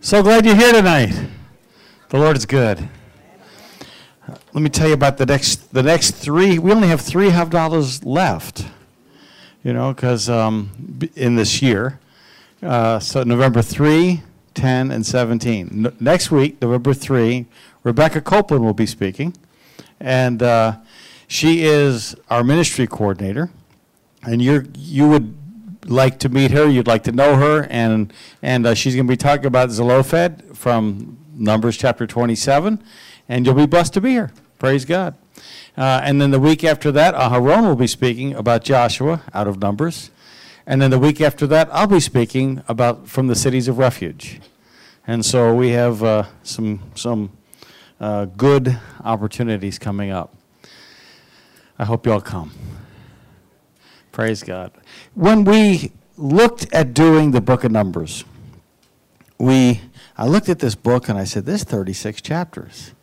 So glad you're here tonight. The Lord is good. Let me tell you about the next three. We only have $3 left, because in this year. So November 3, 10, and 17. Next week, November 3, Rebecca Copeland will be speaking. And she is our ministry coordinator. And you would like to meet her, you'd like to know her, and she's going to be talking about Zelophehad from Numbers chapter 27, and you'll be blessed to be here. Praise God. And then the week after that, Aharon will be speaking about Joshua out of Numbers, and then the week after that, I'll be speaking about from the cities of refuge. And so we have some good opportunities coming up. I hope you all come. Praise God. When we looked at doing the book of Numbers, I looked at this book and I said, there's 36 chapters.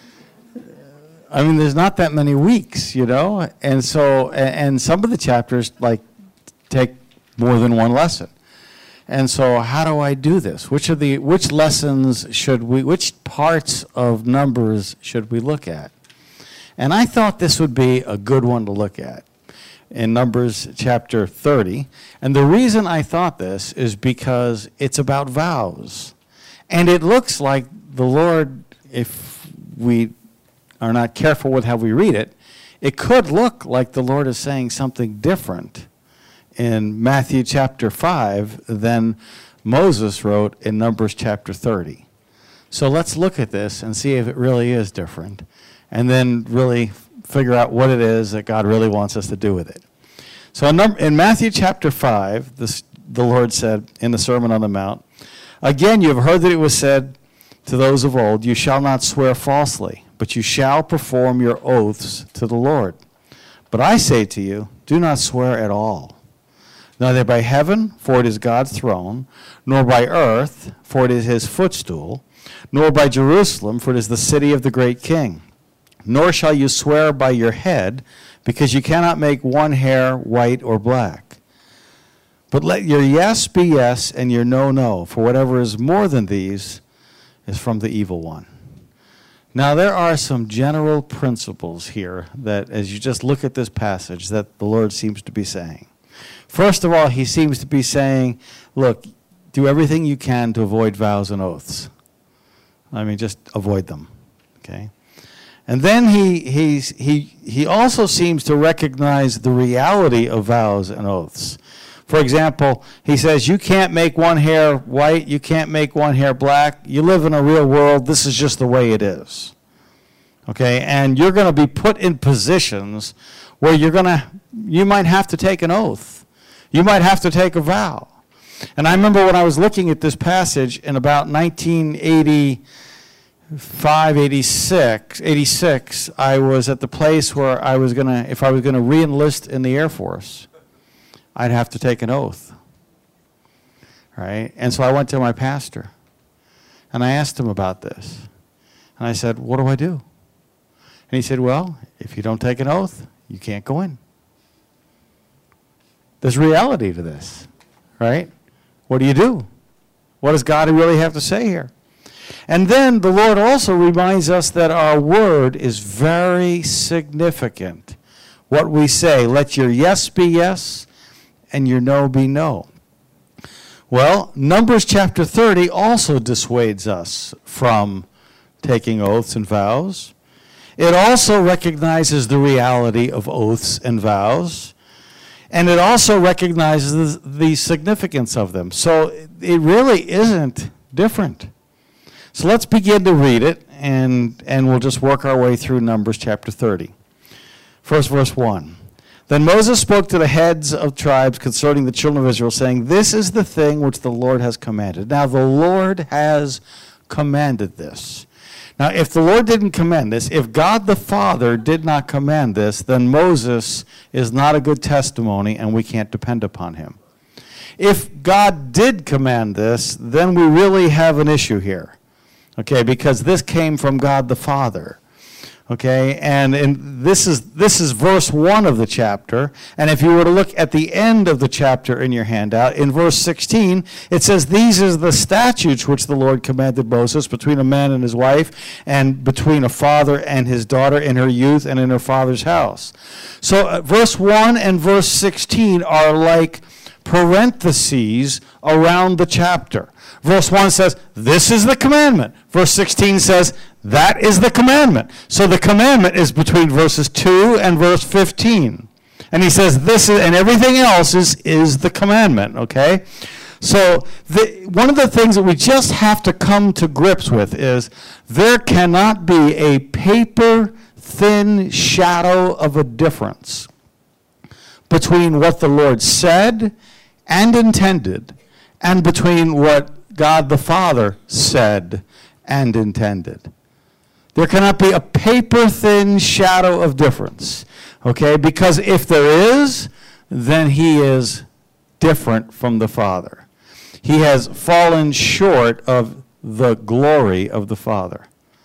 I mean, there's not that many weeks, and so, and some of the chapters take more than one lesson. And so how do I do this? Which lessons which parts of Numbers should we look at? And I thought this would be a good one to look at. In Numbers chapter 30. And the reason I thought this is because it's about vows. And it looks like the Lord, if we are not careful with how we read it, it could look like the Lord is saying something different in Matthew chapter 5 than Moses wrote in Numbers chapter 30. So let's look at this and see if it really is different. And then really figure out what it is that God really wants us to do with it. So in Matthew chapter 5, the Lord said in the Sermon on the Mount, "Again, you have heard that it was said to those of old, 'You shall not swear falsely, but you shall perform your oaths to the Lord.' But I say to you, do not swear at all, neither by heaven, for it is God's throne, nor by earth, for it is his footstool, nor by Jerusalem, for it is the city of the great King. Nor shall you swear by your head, because you cannot make one hair white or black. But let your yes be yes and your no, no, for whatever is more than these is from the evil one." Now there are some general principles here that as you just look at this passage that the Lord seems to be saying. First of all, he seems to be saying, look, do everything you can to avoid vows and oaths. I mean, just avoid them, okay? And then he also seems to recognize the reality of vows and oaths. For example, he says, you can't make one hair white, you can't make one hair black. You live in a real world, this is just the way it is. Okay, and you're going to be put in positions where you might have to take an oath. You might have to take a vow. And I remember when I was looking at this passage in about 86, I was at the place where if I was going to re-enlist in the Air Force, I'd have to take an oath. Right? And so I went to my pastor, and I asked him about this. And I said, what do I do? And he said, well, if you don't take an oath, you can't go in. There's reality to this, right? What do you do? What does God really have to say here? And then the Lord also reminds us that our word is very significant. What we say, let your yes be yes and your no be no. Well, Numbers chapter 30 also dissuades us from taking oaths and vows. It also recognizes the reality of oaths and vows. And it also recognizes the significance of them. So it really isn't different. So let's begin to read it, and we'll just work our way through Numbers chapter 30. First, verse 1. Then Moses spoke to the heads of tribes concerning the children of Israel, saying, this is the thing which the Lord has commanded. Now, the Lord has commanded this. Now, if the Lord didn't command this, if God the Father did not command this, then Moses is not a good testimony, and we can't depend upon him. If God did command this, then we really have an issue here. Okay, because this came from God the Father. Okay, and this is verse 1 of the chapter. And if you were to look at the end of the chapter in your handout, in verse 16, it says, "These are the statutes which the Lord commanded Moses between a man and his wife, and between a father and his daughter in her youth and in her father's house." So verse 1 and verse 16 are like parentheses around the chapter. Verse 1 says, "This is the commandment." Verse 16 says, "That is the commandment." So the commandment is between verses 2 and verse 15. And he says, "This is," and everything else is the commandment, okay? So one of the things that we just have to come to grips with is there cannot be a paper-thin shadow of a difference between what the Lord said and intended and between what God the Father said and intended. There cannot be a paper-thin shadow of difference, okay? Because if there is, then he is different from the Father. He has fallen short of the glory of the Father,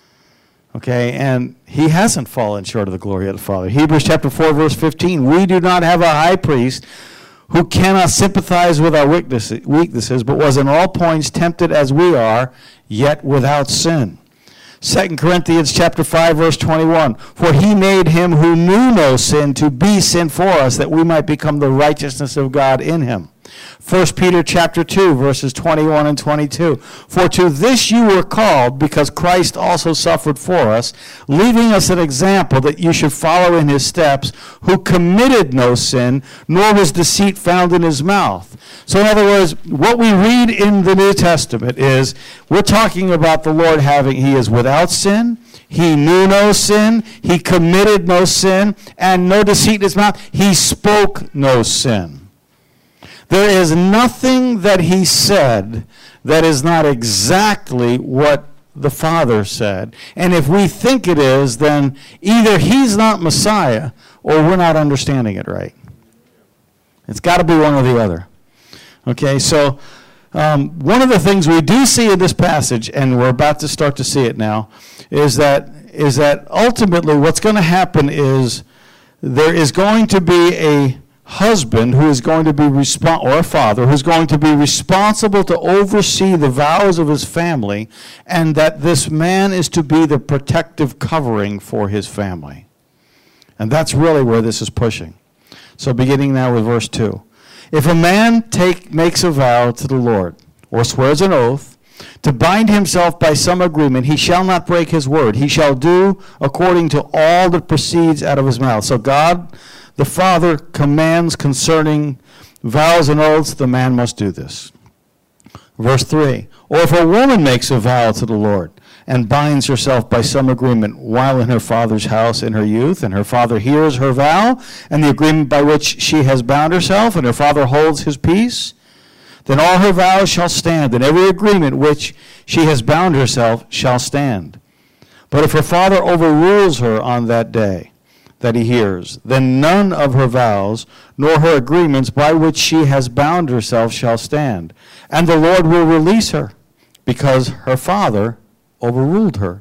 okay? And he hasn't fallen short of the glory of the Father. Hebrews chapter 4, verse 15, "We do not have a high priest who cannot sympathize with our weaknesses, but was in all points tempted as we are, yet without sin." 2 Corinthians chapter 5, verse 21, "For he made him who knew no sin to be sin for us, that we might become the righteousness of God in him." 1 Peter chapter 2, verses 21 and 22. "For to this you were called, because Christ also suffered for us, leaving us an example that you should follow in his steps, who committed no sin, nor was deceit found in his mouth." So in other words, what we read in the New Testament is, we're talking about the Lord he is without sin, he knew no sin, he committed no sin, and no deceit in his mouth. He spoke no sin. There is nothing that he said that is not exactly what the Father said. And if we think it is, then either he's not Messiah or we're not understanding it right. It's got to be one or the other. Okay, so one of the things we do see in this passage, and we're about to start to see it now, is that ultimately what's going to happen is there is going to be a husband who is going to be or a father who's going to be responsible to oversee the vows of his family, and that this man is to be the protective covering for his family. And that's really where this is pushing. So beginning now with verse 2. "If a man makes a vow to the Lord, or swears an oath, to bind himself by some agreement, he shall not break his word. He shall do according to all that proceeds out of his mouth." So God the Father commands concerning vows and oaths, the man must do this. Verse 3, "Or if a woman makes a vow to the Lord and binds herself by some agreement while in her father's house in her youth, and her father hears her vow and the agreement by which she has bound herself, and her father holds his peace, then all her vows shall stand, and every agreement which she has bound herself shall stand. But if her father overrules her on that day that he hears, then none of her vows nor her agreements by which she has bound herself shall stand, and the Lord will release her, because her father overruled her.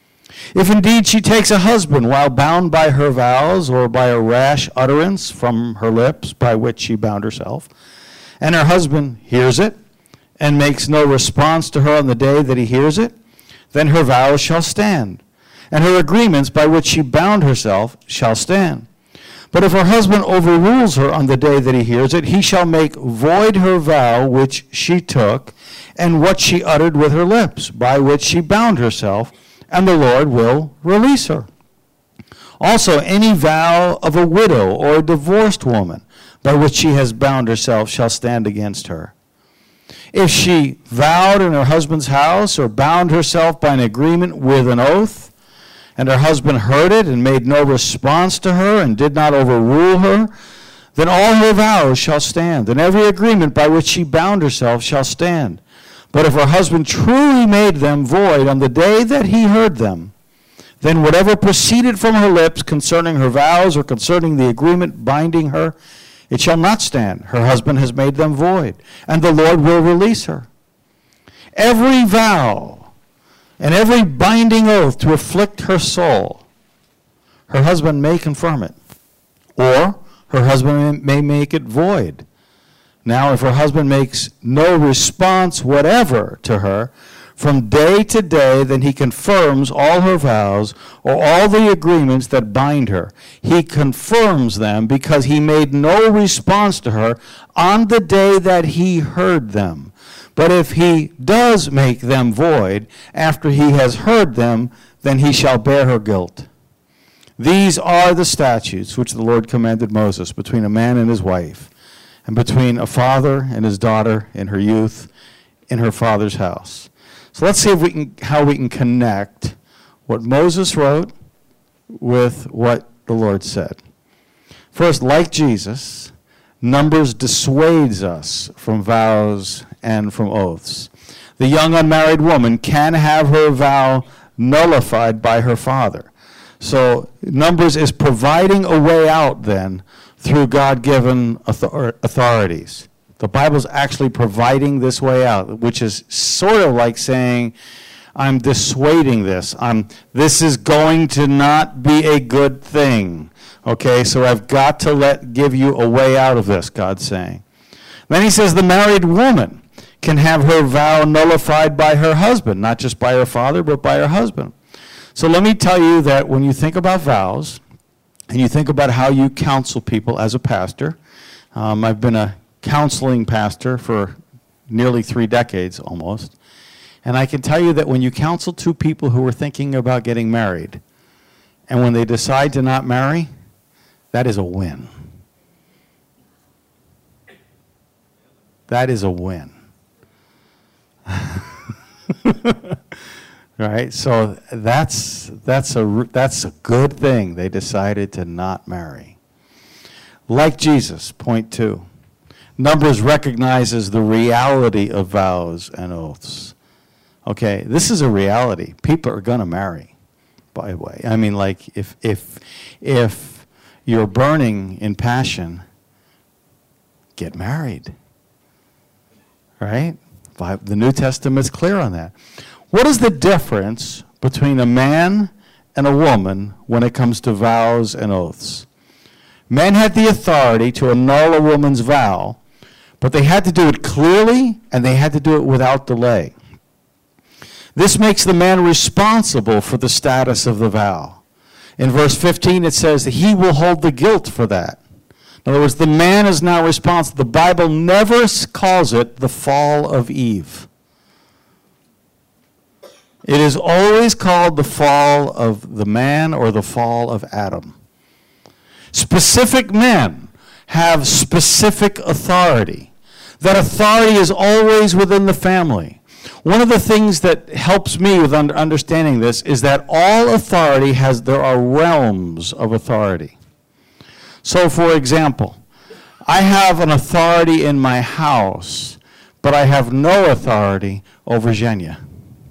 If indeed she takes a husband while bound by her vows, or by a rash utterance from her lips by which she bound herself, and her husband hears it, and makes no response to her on the day that he hears it, then her vows shall stand, and her agreements by which she bound herself shall stand. But if her husband overrules her on the day that he hears it, he shall make void her vow which she took, and what she uttered with her lips, by which she bound herself, and the Lord will release her. Also, any vow of a widow or a divorced woman, by which she has bound herself, shall stand against her. If she vowed in her husband's house, or bound herself by an agreement with an oath, and her husband heard it and made no response to her and did not overrule her, then all her vows shall stand, and every agreement by which she bound herself shall stand. But if her husband truly made them void on the day that he heard them, then whatever proceeded from her lips concerning her vows or concerning the agreement binding her, it shall not stand. Her husband has made them void, and the Lord will release her. Every vow and every binding oath to afflict her soul her husband may confirm it, or her husband may make it void. Now, if her husband makes no response whatever to her from day to day, then he confirms all her vows or all the agreements that bind her. He confirms them because he made no response to her on the day that he heard them. But if he does make them void after he has heard them, then he shall bear her guilt. These are the statutes which the Lord commanded Moses between a man and his wife, and between a father and his daughter in her youth in her father's house. So let's see how we can connect what Moses wrote with what the Lord said. First, like Jesus, Numbers dissuades us from vows and from oaths. The young unmarried woman can have her vow nullified by her father. So Numbers is providing a way out then through God-given authorities. The Bible's actually providing this way out, which is sort of like saying, I'm dissuading this. This is going to not be a good thing. Okay, so I've got to give you a way out of this, God's saying. Then he says the married woman can have her vow nullified by her husband, not just by her father, but by her husband. So let me tell you that when you think about vows, and you think about how you counsel people as a pastor, I've been a counseling pastor for nearly 3 decades almost, and I can tell you that when you counsel 2 people who are thinking about getting married, and when they decide to not marry, that is a win. That is a win. Right? So that's a good thing. They decided to not marry. Like Jesus, point 2. Numbers recognizes the reality of vows and oaths. Okay, this is a reality. People are going to marry, by the way. I mean, like, if you're burning in passion, get married. Right? The New Testament's clear on that. What is the difference between a man and a woman when it comes to vows and oaths? Men had the authority to annul a woman's vow, but they had to do it clearly and they had to do it without delay. This makes the man responsible for the status of the vow. In verse 15 it says that he will hold the guilt for that. In other words, the man is now responsible. The Bible never calls it the fall of Eve. It is always called the fall of the man or the fall of Adam. Specific men have specific authority. That authority is always within the family. One of the things that helps me with understanding this is that all authority there are realms of authority. So, for example, I have an authority in my house, but I have no authority over Zhenya.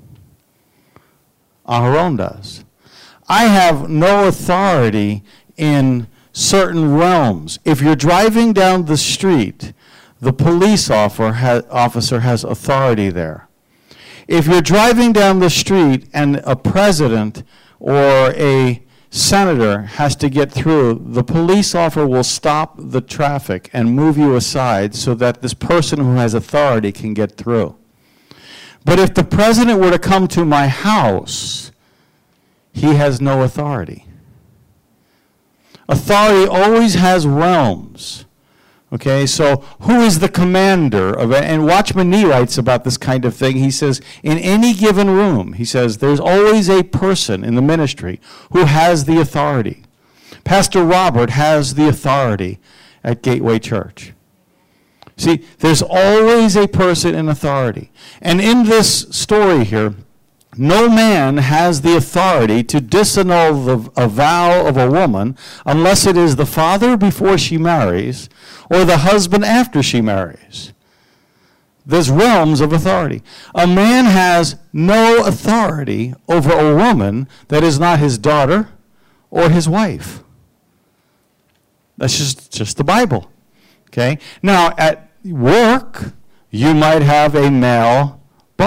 Aharon does. I have no authority in certain realms. If you're driving down the street, the police officer has authority there. If you're driving down the street and a president or a senator has to get through, the police officer will stop the traffic and move you aside so that this person who has authority can get through. But if the president were to come to my house, he has no authority. Authority always has realms. Okay, so who is the commander of it? And Watchman Nee writes about this kind of thing. He says, in any given room, he says, there's always a person in the ministry who has the authority. Pastor Robert has the authority at Gateway Church. See, there's always a person in authority. And in this story here, no man has the authority to disannul a vow of a woman unless it is the father before she marries or the husband after she marries. There's realms of authority. A man has no authority over a woman that is not his daughter or his wife. That's just the Bible. Okay? Now, at work, you might have a male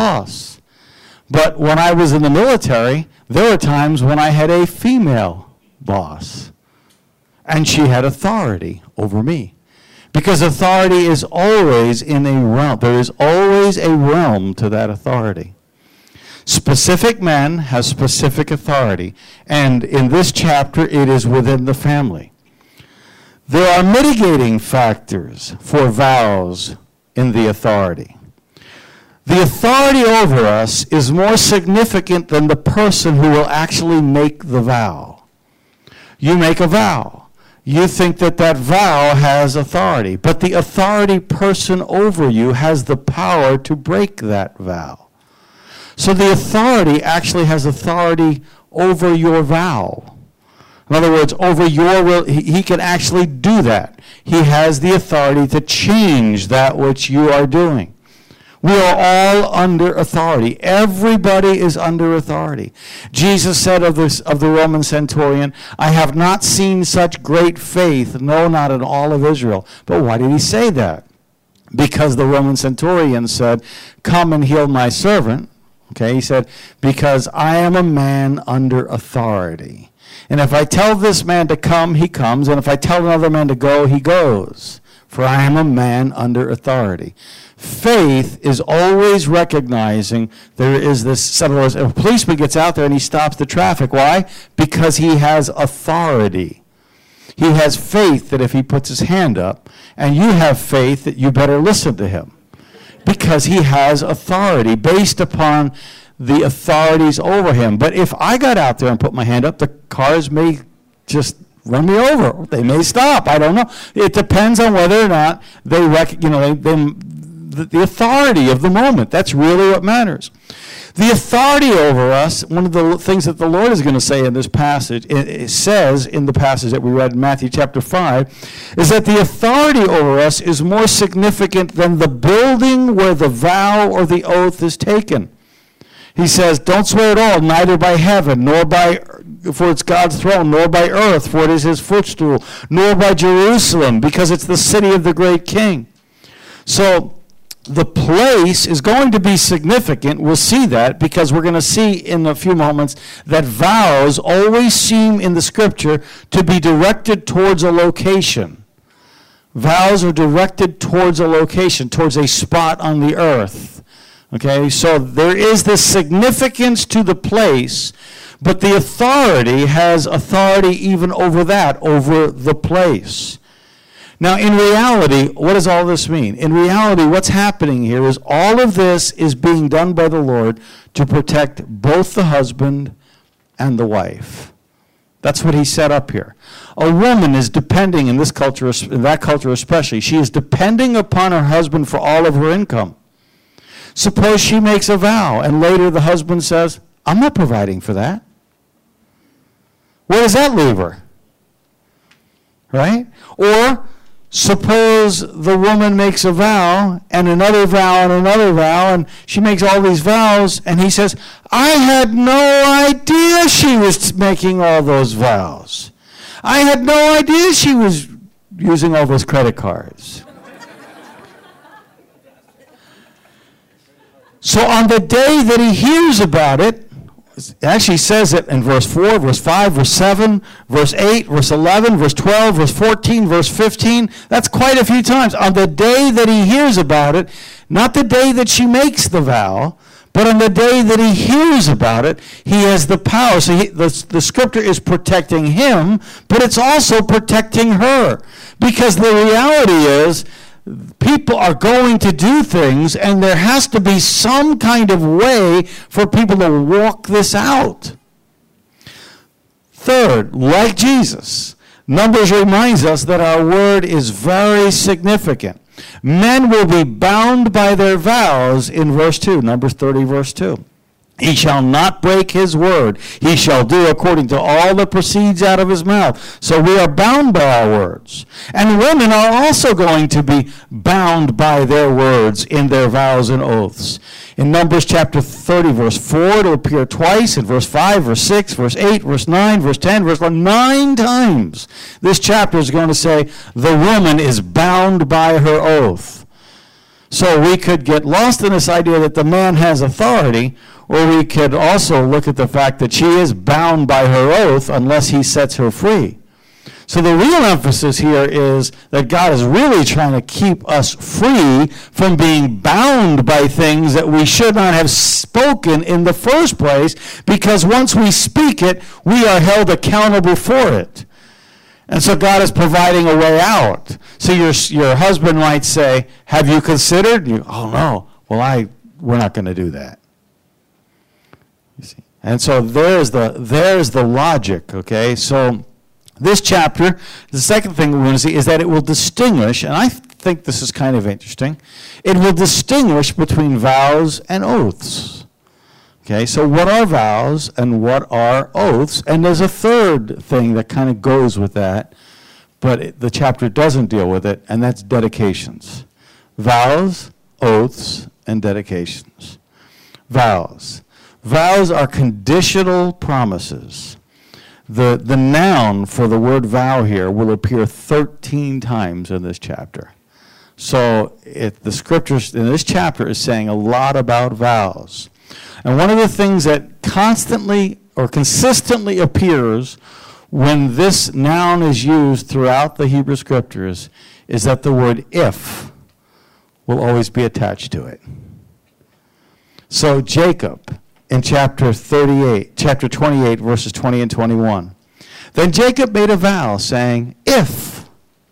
boss. But when I was in the military, there were times when I had a female boss. And she had authority over me. Because authority is always in a realm. There is always a realm to that authority. Specific men have specific authority. And in this chapter, it is within the family. There are mitigating factors for vows in the authority. The authority over us is more significant than the person who will actually make the vow. You make a vow. You think that that vow has authority, but the authority person over you has the power to break that vow. So the authority actually has authority over your vow. In other words, over your will, he can actually do that. He has the authority to change that which you are doing. We are all under authority. Everybody is under authority. Jesus said of the Roman centurion, I have not seen such great faith, no, not in all of Israel. But why did he say that? Because the Roman centurion said, come and heal my servant. Okay, he said, because I am a man under authority. And if I tell this man to come, he comes. And if I tell another man to go, he goes. For I am a man under authority. Faith is always recognizing there is this, in other words, if a policeman gets out there and he stops the traffic, why? Because he has authority. He has faith that if he puts his hand up, and you have faith that you better listen to him. Because he has authority based upon the authorities over him. But if I got out there and put my hand up, the cars may just run me over. They may stop. I don't know. It depends on whether or not they the authority of the moment. That's really what matters. The authority over us, one of the things that the Lord is going to say in this passage, it says in the passage that we read in Matthew chapter 5, is that the authority over us is more significant than the building where the vow or the oath is taken. He says, don't swear at all, neither by heaven, nor by, for it's God's throne, nor by earth, for it is his footstool, nor by Jerusalem, because it's the city of the great king. So the place is going to be significant. We'll see that because we're going to see in a few moments that vows always seem in the scripture to be directed towards a location. Vows are directed towards a location, towards a spot on the earth. Okay, so there is this significance to the place, but the authority has authority even over that, over the place. Now, in reality, what does all this mean? In reality, what's happening here is all of this is being done by the Lord to protect both the husband and the wife. That's what he set up here. A woman is depending, in this culture, in that culture especially, she is depending upon her husband for all of her income. Suppose she makes a vow, and later the husband says, I'm not providing for that. Where does that leave her? Right? Or suppose the woman makes a vow, and another vow, and she makes all these vows, and he says, I had no idea she was making all those vows. I had no idea she was using all those credit cards. So on the day that he hears about it, it actually says it in verse 4, verse 5, verse 7, verse 8, verse 11, verse 12, verse 14, verse 15. That's quite a few times. On the day that he hears about it, not the day that she makes the vow, but on the day that he hears about it, he has the power. So the scripture is protecting him, but it's also protecting her. Because the reality is, people are going to do things, and there has to be some kind of way for people to walk this out. Third, like Jesus, Numbers reminds us that our word is very significant. Men will be bound by their vows in verse 2, Numbers 30, verse 2. He shall not break his word. He shall do according to all that proceeds out of his mouth. So we are bound by our words. And women are also going to be bound by their words in their vows and oaths. In Numbers chapter 30, verse 4, it will appear twice. In verse 5, verse 6, verse 8, verse 9, verse 10, verse 11. 9 times this chapter is going to say the woman is bound by her oath. So we could get lost in this idea that the man has authority, or we could also look at the fact that she is bound by her oath unless he sets her free. So the real emphasis here is that God is really trying to keep us free from being bound by things that we should not have spoken in the first place, because once we speak it, we are held accountable for it. And so God is providing a way out. So your husband might say, have you considered? Oh, no. Well, we're not going to do that. You see? And so there's the logic, okay? So this chapter, the second thing we're going to see is that it will distinguish, and I think this is kind of interesting, it will distinguish between vows and oaths. Okay, so what are vows and what are oaths? And there's a third thing that kind of goes with that, but the chapter doesn't deal with it, and that's dedications. Vows, oaths, and dedications. Vows. Vows are conditional promises. The noun for the word vow here will appear 13 times in this chapter. So the scriptures in this chapter is saying a lot about vows. And one of the things that constantly or consistently appears when this noun is used throughout the Hebrew scriptures is that the word if will always be attached to it. So Jacob, in chapter 28, verses 20 and 21. Then Jacob made a vow, saying, if,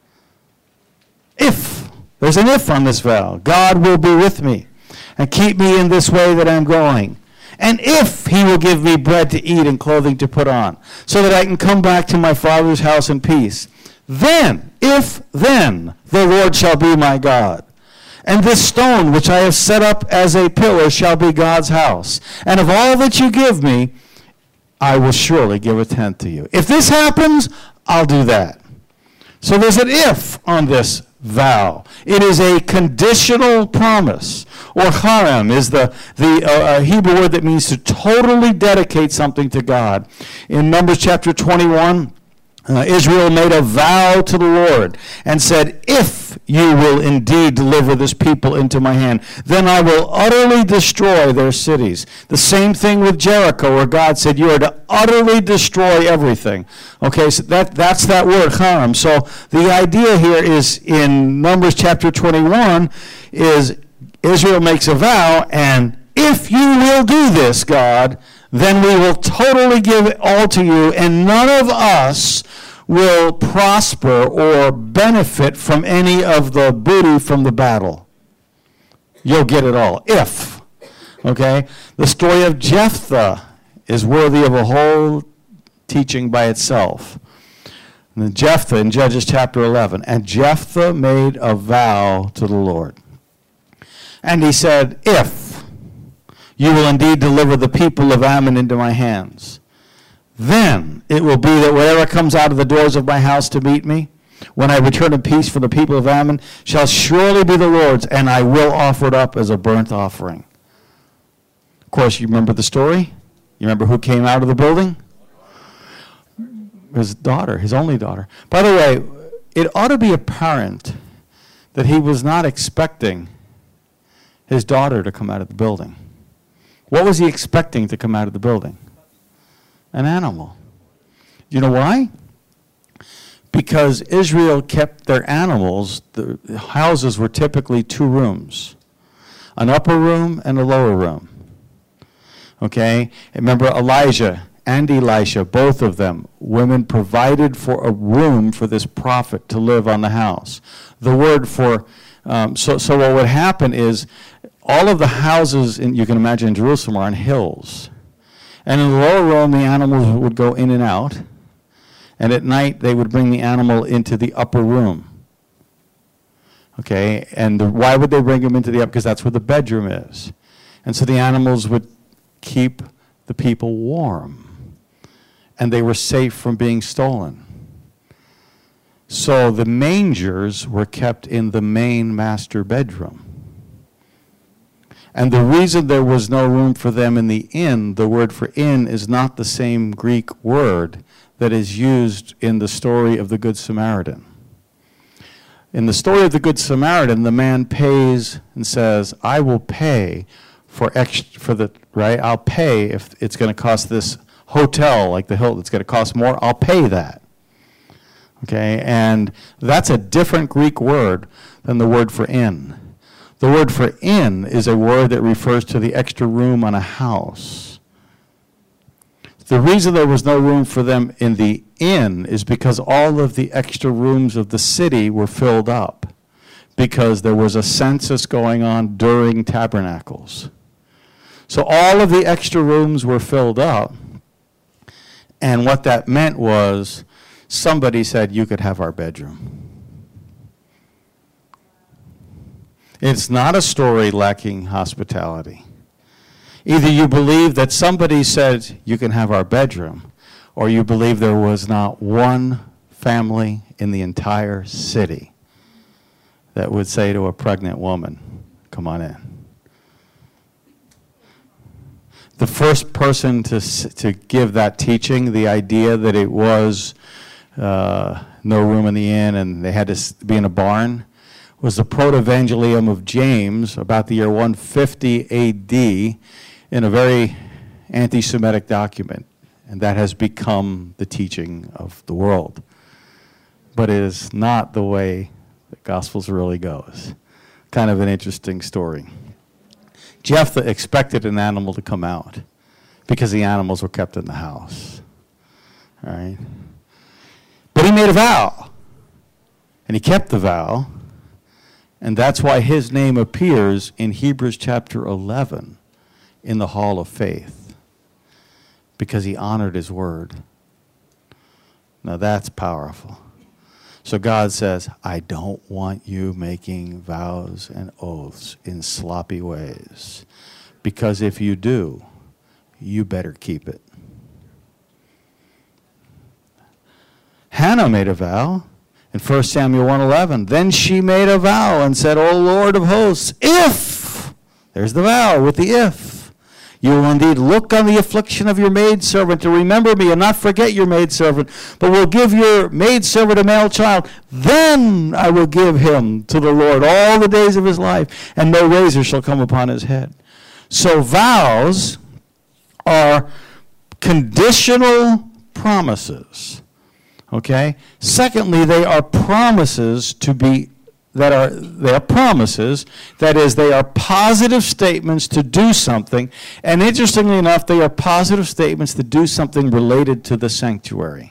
there's an if on this vow, God will be with me and keep me in this way that I'm going. And if he will give me bread to eat and clothing to put on, so that I can come back to my father's house in peace, then the Lord shall be my God. And this stone which I have set up as a pillar shall be God's house. And of all that you give me, I will surely give a tenth to you. If this happens, I'll do that. So there's an if on this vow. It is a conditional promise. Or harem is the Hebrew word that means to totally dedicate something to God. In Numbers chapter 21, Israel made a vow to the Lord and said, if you will indeed deliver this people into my hand, then I will utterly destroy their cities. The same thing with Jericho, where God said, you are to utterly destroy everything. Okay, so that's that word, harem. So the idea here is in Numbers chapter 21 is Israel makes a vow, and if you will do this, God, then we will totally give it all to you, and none of us will prosper or benefit from any of the booty from the battle. You'll get it all. If. Okay? The story of Jephthah is worthy of a whole teaching by itself. And Jephthah in Judges chapter 11. And Jephthah made a vow to the Lord. And he said, if you will indeed deliver the people of Ammon into my hands, then it will be that whatever comes out of the doors of my house to meet me, when I return in peace for the people of Ammon, shall surely be the Lord's, and I will offer it up as a burnt offering. Of course, you remember the story? You remember who came out of the building? His daughter, his only daughter. By the way, it ought to be apparent that he was not expecting his daughter to come out of the building. What was he expecting to come out of the building? An animal. You know why? Because Israel kept their animals, the houses were typically 2 rooms, an upper room and a lower room. Okay? Remember Elijah and Elisha, both of them, women provided for a room for this prophet to live on the house. The word for, so what would happen is all of the houses, you can imagine in Jerusalem, are on hills. And in the lower room, the animals would go in and out. And at night, they would bring the animal into the upper room. Okay? And why would they bring him into the upper? Because that's where the bedroom is. And so the animals would keep the people warm. And they were safe from being stolen. So the mangers were kept in the main master bedroom. And the reason there was no room for them in the inn, the word for inn is not the same Greek word that is used in the story of the Good Samaritan. In the story of the Good Samaritan, the man pays and says, I will pay I'll pay if it's going to cost this hotel like the Hilton, it's going to cost more, I'll pay that. Okay, and that's a different Greek word than the word for inn. The word for inn is a word that refers to the extra room on a house. The reason there was no room for them in the inn is because all of the extra rooms of the city were filled up because there was a census going on during tabernacles. So all of the extra rooms were filled up, and what that meant was somebody said, you could have our bedroom. It's not a story lacking hospitality. Either you believe that somebody said, you can have our bedroom, or you believe there was not one family in the entire city that would say to a pregnant woman, come on in. The first person to give that teaching, the idea that it was no room in the inn and they had to be in a barn, was the Proto-Evangelium of James about the year 150 AD in a very anti-Semitic document. And that has become the teaching of the world. But it is not the way the Gospels really goes. Kind of an interesting story. Jephthah expected an animal to come out because the animals were kept in the house. All right? But he made a vow. And he kept the vow. And that's why his name appears in Hebrews chapter 11 in the Hall of Faith. Because he honored his word. Now that's powerful. So God says, I don't want you making vows and oaths in sloppy ways. Because if you do, you better keep it. Hannah made a vow in 1 Samuel 1:11. Then she made a vow and said, O Lord of hosts, if, there's the vow with the if, you will indeed look on the affliction of your maidservant to remember me and not forget your maidservant, but will give your maidservant a male child. Then I will give him to the Lord all the days of his life, and no razor shall come upon his head. So vows are conditional promises. Okay? Secondly, they are promises they are promises, that is, they are positive statements to do something, and interestingly enough, they are positive statements to do something related to the sanctuary.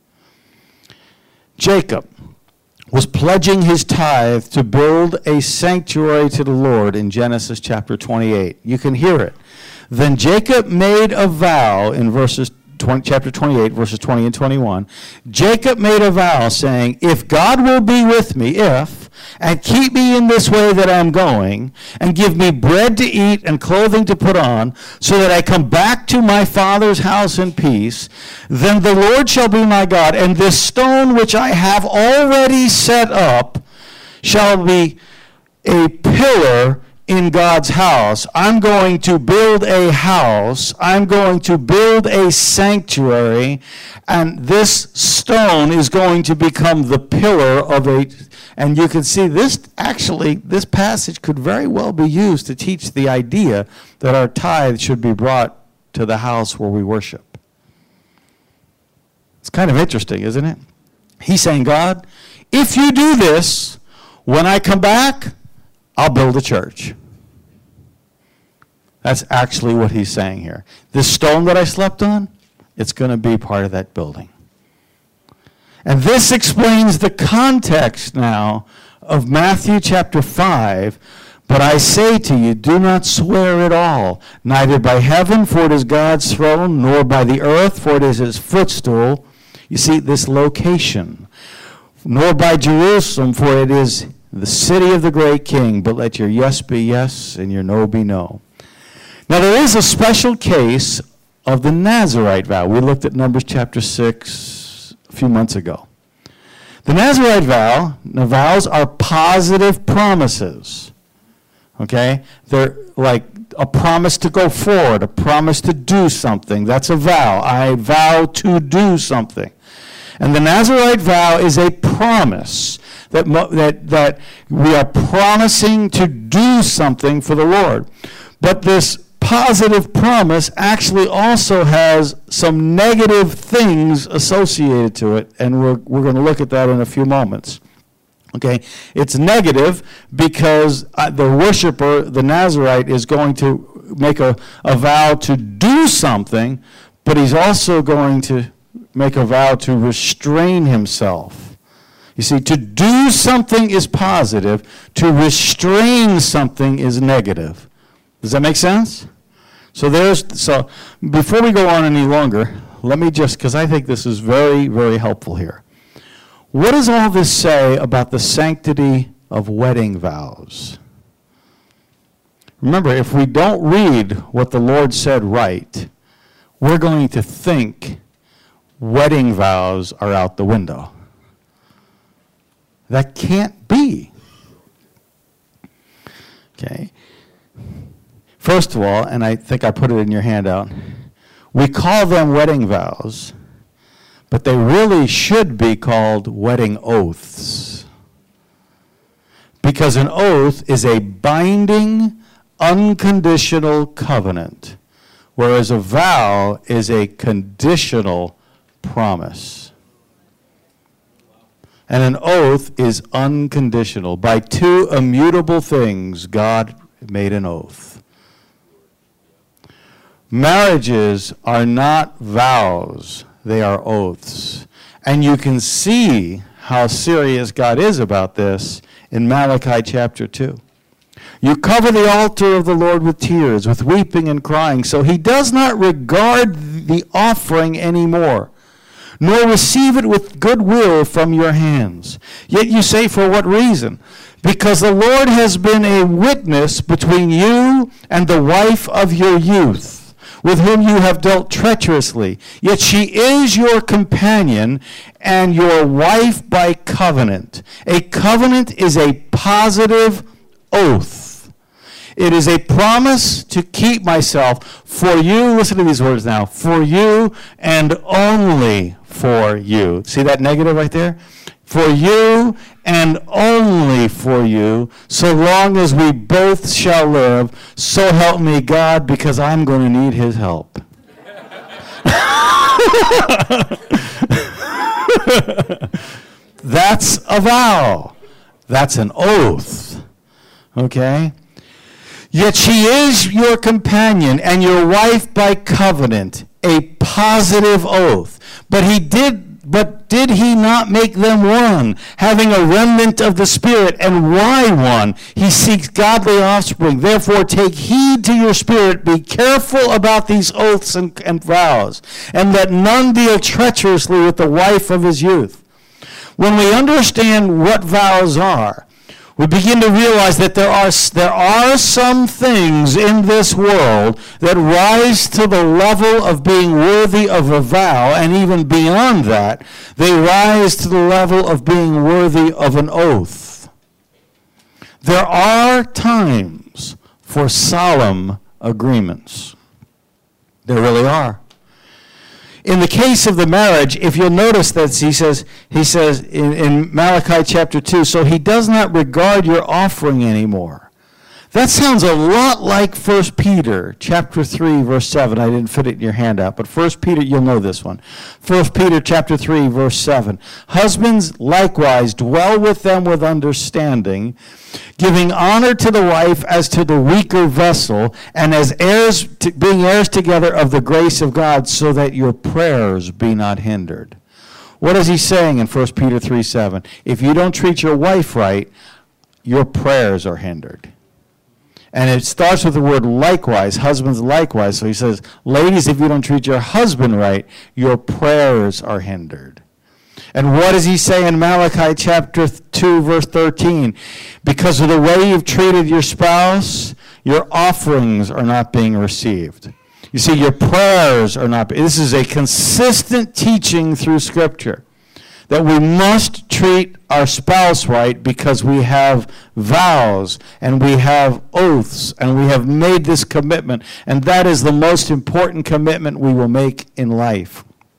Jacob was pledging his tithe to build a sanctuary to the Lord in Genesis chapter 28. You can hear it. Then Jacob made a vow in chapter 28, verses 20 and 21. Jacob made a vow saying, if God will be with me, and keep me in this way that I'm going, and give me bread to eat and clothing to put on, so that I come back to my father's house in peace, then the Lord shall be my God, and this stone which I have already set up shall be a pillar in God's house. I'm going to build a house. I'm going to build a sanctuary, and this stone is going to become the pillar of a... And you can see this passage could very well be used to teach the idea that our tithe should be brought to the house where we worship. It's kind of interesting, isn't it? He's saying, God, if you do this, when I come back, I'll build a church. That's actually what he's saying here. This stone that I slept on, it's going to be part of that building. And this explains the context now of Matthew chapter 5. But I say to you, do not swear at all, neither by heaven, for it is God's throne, nor by the earth, for it is his footstool. You see, this location. Nor by Jerusalem, for it is the city of the great king. But let your yes be yes, and your no be no. Now there is a special case of the Nazirite vow. We looked at Numbers chapter 6 a few months ago. The Nazirite vow, the vows are positive promises. Okay? They're like a promise to go forward, a promise to do something. That's a vow. I vow to do something. And the Nazirite vow is a promise that we are promising to do something for the Lord. But this positive promise actually also has some negative things associated to it, and we're going to look at that in a few moments. Okay, it's negative because the worshiper, the Nazirite, is going to make a vow to do something, but he's also going to make a vow to restrain himself. You see, to do something is positive, to restrain something is negative. Does that make sense? So before we go on any longer, let me just, because I think this is very, very helpful here. What does all this say about the sanctity of wedding vows? Remember, if we don't read what the Lord said right, we're going to think wedding vows are out the window. That can't be. Okay. First of all, and I think I put it in your handout, we call them wedding vows, but they really should be called wedding oaths. Because an oath is a binding, unconditional covenant, whereas a vow is a conditional promise. And an oath is unconditional. By two immutable things, God made an oath. Marriages are not vows. They are oaths. And you can see how serious God is about this in Malachi chapter 2. You cover the altar of the Lord with tears, with weeping and crying, so he does not regard the offering anymore, nor receive it with goodwill from your hands. Yet you say, for what reason? Because the Lord has been a witness between you and the wife of your youth, with whom you have dealt treacherously. Yet she is your companion and your wife by covenant. A covenant is a positive oath. It is a promise to keep myself for you. Listen to these words now. For you and only for you. See that negative right there? For you and only for you, so long as we both shall live, so help me God, because I'm going to need his help. That's a vow. That's an oath. Okay? Yet she is your companion and your wife by covenant, a positive oath. But did he not make them one, having a remnant of the Spirit? And why one? He seeks godly offspring. Therefore take heed to your spirit. Be careful about these oaths and vows, and let none deal treacherously with the wife of his youth. When we understand what vows are, we begin to realize that there are some things in this world that rise to the level of being worthy of a vow, and even beyond that, they rise to the level of being worthy of an oath. There are times for solemn agreements. There really are. In the case of the marriage, if you'll notice that he says in Malachi chapter 2, so he does not regard your offering anymore. That sounds a lot like 1 Peter chapter 3, verse 7. I didn't fit it in your handout, but 1 Peter, you'll know this one. 1 Peter chapter 3, verse 7. Husbands likewise dwell with them with understanding, giving honor to the wife as to the weaker vessel, and as heirs, being heirs together of the grace of God, so that your prayers be not hindered. What is he saying in 1 Peter 3, 7? If you don't treat your wife right, your prayers are hindered. And it starts with the word likewise, husbands likewise. So he says, ladies, if you don't treat your husband right, your prayers are hindered. And what does he say in Malachi chapter 2, verse 13? Because of the way you've treated your spouse, your offerings are not being received. You see, your prayers are not. This is a consistent teaching through Scripture, that we must treat our spouse right because we have vows and we have oaths and we have made this commitment, and that is the most important commitment we will make in life.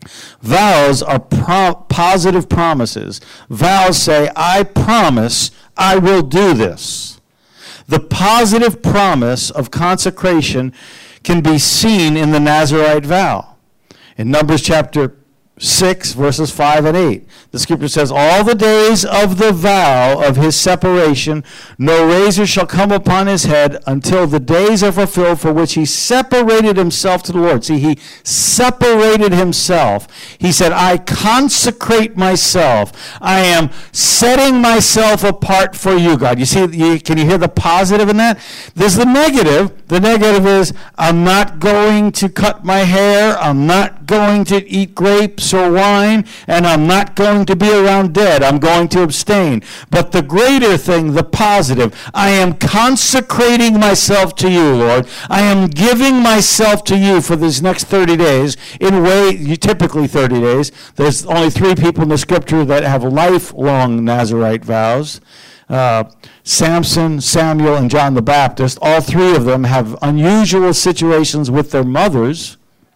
Vows are positive promises. Vows say, I promise I will do this. The positive promise of consecration can be seen in the Nazirite vow. In Numbers chapter 6, verses 5 and 8. The scripture says, all the days of the vow of his separation, no razor shall come upon his head until the days are fulfilled for which he separated himself to the Lord. See, he separated himself. He said, I consecrate myself. I am setting myself apart for you, God. You see, can you hear the positive in that? There's the negative. The negative is, I'm not going to cut my hair. I'm not going to eat grapes or wine, and I'm not going to be around dead. I'm going to abstain. But the greater thing, the positive, I am consecrating myself to you, Lord. I am giving myself to you for these next 30 days. Typically 30 days. There's only 3 people in the scripture that have lifelong Nazirite vows. Samson, Samuel, and John the Baptist. All 3 of them have unusual situations with their mothers.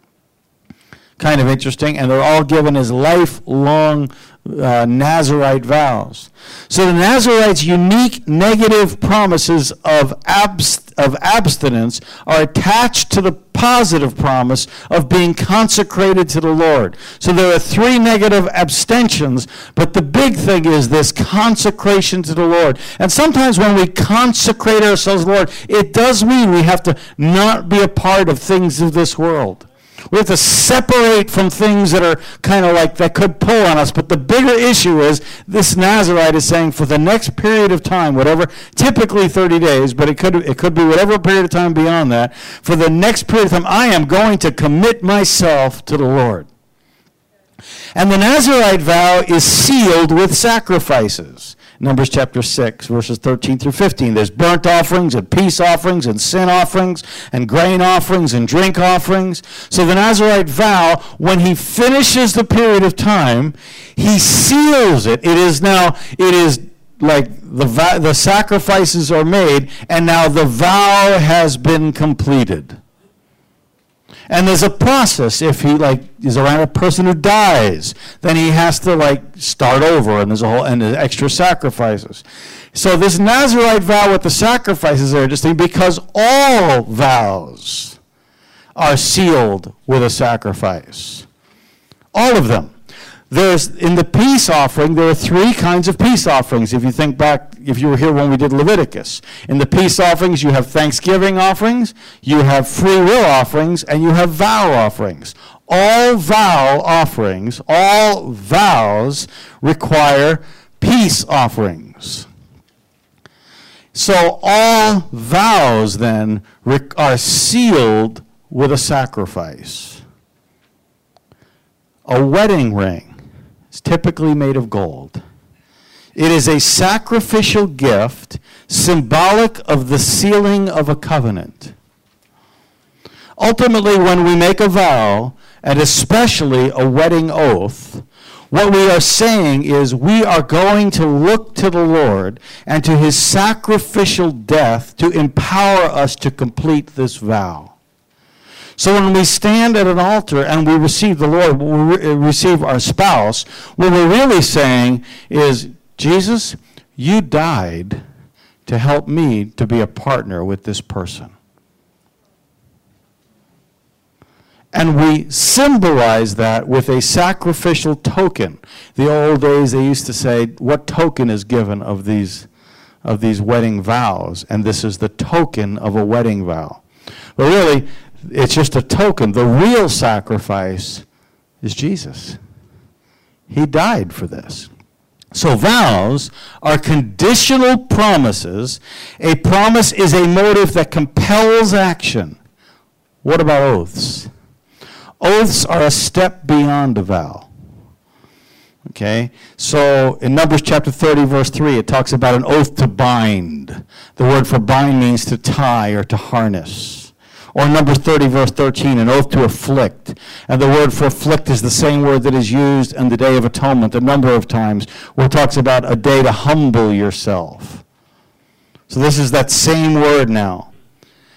Kind of interesting, and they're all given as lifelong Nazirite vows. So the Nazirites' unique negative promises of abstinence are attached to the positive promise of being consecrated to the Lord. So there are 3 negative abstentions, but the big thing is this consecration to the Lord. And sometimes when we consecrate ourselves to the Lord, it does mean we have to not be a part of things of this world. We have to separate from things that are kind of like, that could pull on us. But the bigger issue is, this Nazirite is saying for the next period of time, whatever, typically 30 days, but it could be whatever period of time beyond that, for the next period of time, I am going to commit myself to the Lord. And the Nazirite vow is sealed with sacrifices. Numbers chapter 6, verses 13 through 15. There's burnt offerings and peace offerings and sin offerings and grain offerings and drink offerings. So the Nazirite vow, when he finishes the period of time, he seals it. It is like the sacrifices are made, and now the vow has been completed. And there's a process. If he is around a person who dies, then he has to start over, and there's extra sacrifices. So this Nazirite vow with the sacrifices are interesting because all vows are sealed with a sacrifice. All of them. In the peace offering, there are 3 kinds of peace offerings. If you think back, if you were here when we did Leviticus. In the peace offerings, you have thanksgiving offerings, you have free will offerings, and you have vow offerings. All vow offerings, all vows require peace offerings. So all vows then are sealed with a sacrifice. A wedding ring is typically made of gold. It is a sacrificial gift symbolic of the sealing of a covenant. Ultimately, when we make a vow, and especially a wedding oath, what we are saying is we are going to look to the Lord and to his sacrificial death to empower us to complete this vow. So when we stand at an altar and we receive the Lord, we receive our spouse, what we're really saying is, Jesus, you died to help me to be a partner with this person. And we symbolize that with a sacrificial token. The old days, they used to say, what token is given of these wedding vows? And this is the token of a wedding vow. But really, it's just a token. The real sacrifice is Jesus. He died for this. So vows are conditional promises. A promise is a motive that compels action. What about oaths? Oaths are a step beyond a vow. Okay? So in Numbers chapter 30, verse 3, it talks about an oath to bind. The word for bind means to tie or to harness. Or Numbers 30, verse 13, an oath to afflict. And the word for afflict is the same word that is used in the Day of Atonement a number of times, where it talks about a day to humble yourself. So this is that same word now.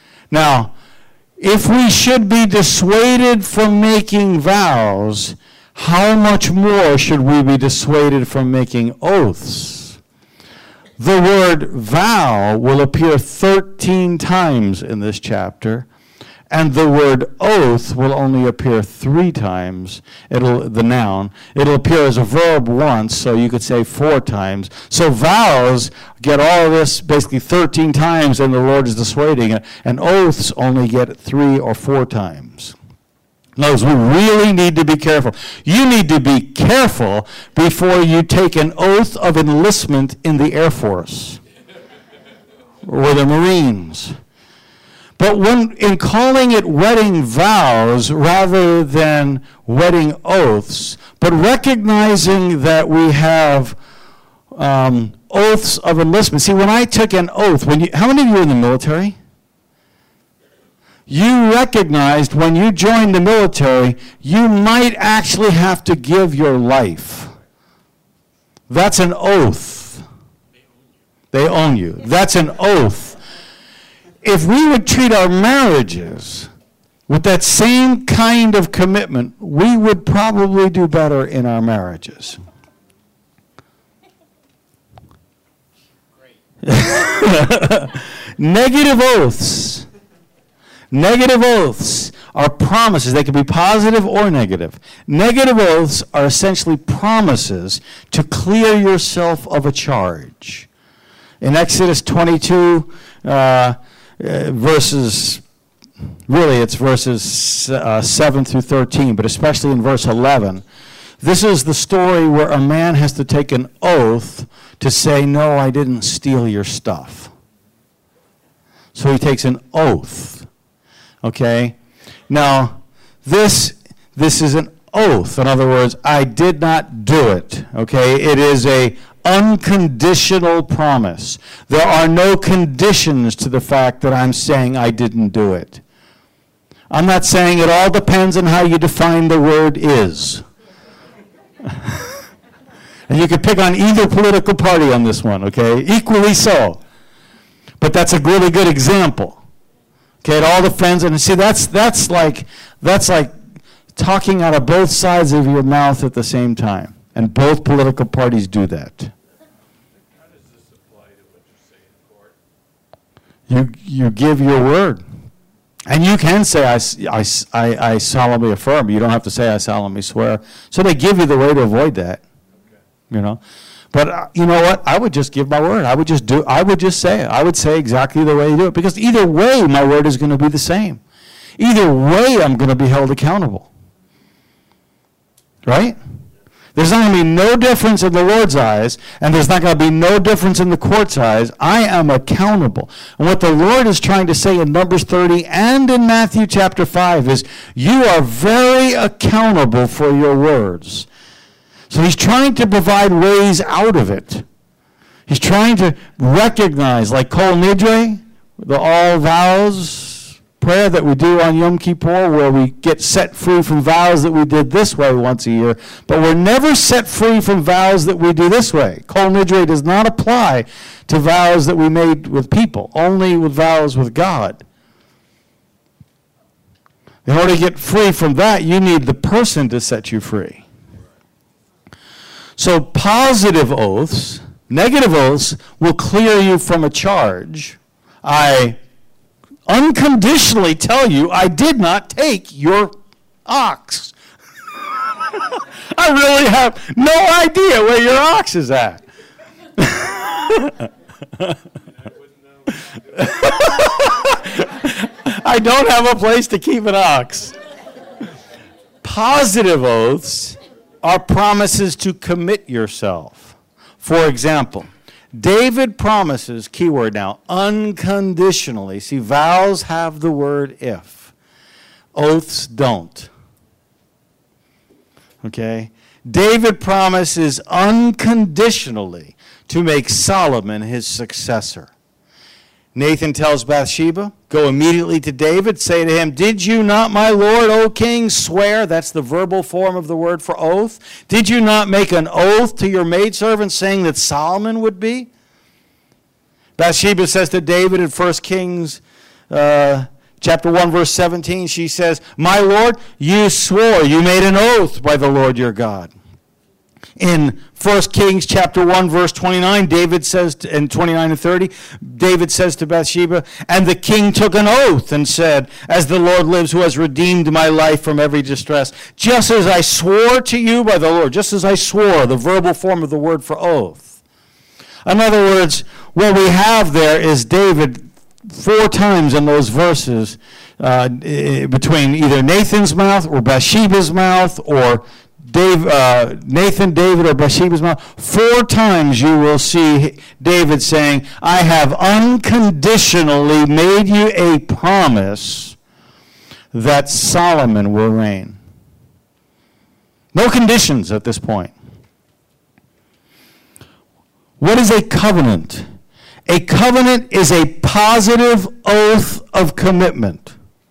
Now, if we should be dissuaded from making vows, how much more should we be dissuaded from making oaths? The word vow will appear 13 times in this chapter, and the word oath will only appear 3 times. The noun. It'll appear as a verb once, so you could say 4 times. So vows get all of this basically 13 times, and the Lord is dissuading it, and oaths only get 3 or 4 times. In other words, we really need to be careful. You need to be careful before you take an oath of enlistment in the Air Force or the Marines. But in calling it wedding vows rather than wedding oaths, but recognizing that we have oaths of enlistment. See, when I took an oath, how many of you are in the military? You recognized when you joined the military, you might actually have to give your life. That's an oath. They own you. That's an oath. If we would treat our marriages with that same kind of commitment, we would probably do better in our marriages. Negative oaths. Negative oaths are promises. They can be positive or negative. Negative oaths are essentially promises to clear yourself of a charge. In Exodus 22, verses 7 through 13, but especially in verse 11, this is the story where a man has to take an oath to say, no, I didn't steal your stuff. So he takes an oath. Okay? Now, this is an oath. In other words, I did not do it. Okay? It is a unconditional promise. There are no conditions to the fact that I'm saying I didn't do it. I'm not saying it all depends on how you define the word is. And you could pick on either political party on this one, okay? Equally so. But that's a really good example. Okay, it all depends. And see, that's like talking out of both sides of your mouth at the same time. And both political parties do that. How does this apply to what you say in court? You give your word. And you can say, I solemnly affirm. You don't have to say, I solemnly swear. So they give you the way to avoid that. Okay. You know. But you know what? I would just give my word. I would just say it. I would say exactly the way you do it. Because either way, my word is going to be the same. Either way, I'm going to be held accountable. Right? There's not going to be no difference in the Lord's eyes, and there's not going to be no difference in the court's eyes. I am accountable. And what the Lord is trying to say in Numbers 30 and in Matthew chapter 5 is, you are very accountable for your words. So he's trying to provide ways out of it. He's trying to recognize, like Kol Nidre, the all vows prayer that we do on Yom Kippur, where we get set free from vows that we did this way once a year, but we're never set free from vows that we do this way. Kol Nidre does not apply to vows that we made with people, only with vows with God. In order to get free from that, you need the person to set you free. So positive oaths, negative oaths, will clear you from a charge. I unconditionally tell you I did not take your ox. I really have no idea where your ox is at. I don't have a place to keep an ox. Positive oaths are promises to commit yourself. For example, David promises, keyword now, unconditionally. See, vows have the word if. Oaths don't. Okay? David promises unconditionally to make Solomon his successor. Nathan tells Bathsheba, go immediately to David, say to him, did you not, my lord, O king, swear? That's the verbal form of the word for oath. Did you not make an oath to your maidservant saying that Solomon would be? Bathsheba says to David in 1 Kings chapter Chapter 1, verse 17, she says, "My Lord, you swore, you made an oath by the Lord your God." In 1 Kings chapter 1, verse 29, David says, in 29 and 30, David says to Bathsheba, "And the king took an oath and said, 'As the Lord lives, who has redeemed my life from every distress, just as I swore to you by the Lord,'" just as I swore, the verbal form of the word for oath. In other words, what we have there is David 4 times in those verses, between either Nathan's mouth or Bathsheba's mouth, or Nathan, David, or Bathsheba's mouth, 4 times you will see David saying, "I have unconditionally made you a promise that Solomon will reign." No conditions at this point. What is a covenant? A covenant is a positive oath of commitment.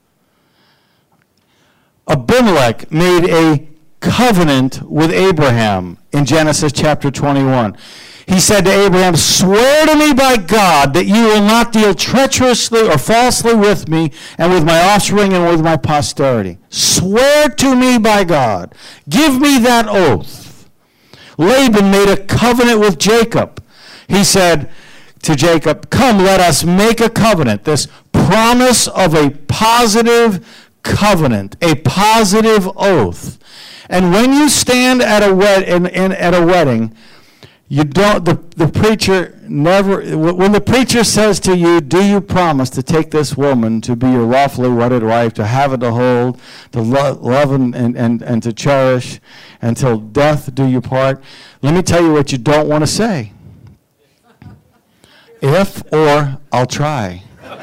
Abimelech made a covenant with Abraham in Genesis chapter 21. He said to Abraham, "Swear to me by God that you will not deal treacherously or falsely with me and with my offspring and with my posterity. Swear to me by God. Give me that oath." Laban made a covenant with Jacob. He said to Jacob, "Come, let us make a covenant." This promise of a positive covenant, a positive oath. And when you stand at a wedding, you don't. The preacher never. When the preacher says to you, "Do you promise to take this woman to be your lawfully wedded wife, to have and to hold, to love and to cherish, until death do you part?" Let me tell you what you don't want to say. "If," or "I'll try,"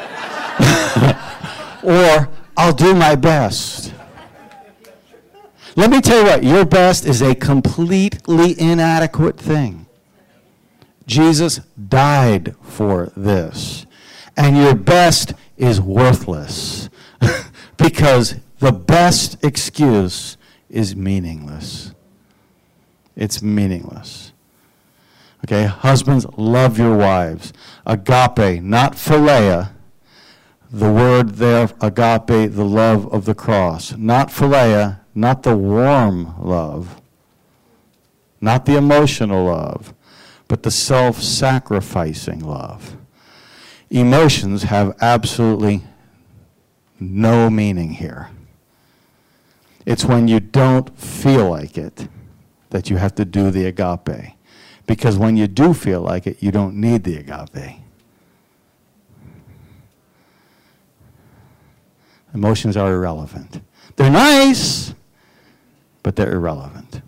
or "I'll do my best." Let me tell you what, your best is a completely inadequate thing. Jesus died for this. And your best is worthless because the best excuse is meaningless. It's meaningless. Okay, husbands, love your wives. Agape, not philia. The word there, agape, the love of the cross. Not philia, not the warm love, not the emotional love, but the self-sacrificing love. Emotions have absolutely no meaning here. It's when you don't feel like it that you have to do the agape. Because when you do feel like it, you don't need the agape. Emotions are irrelevant. They're nice, but they're irrelevant.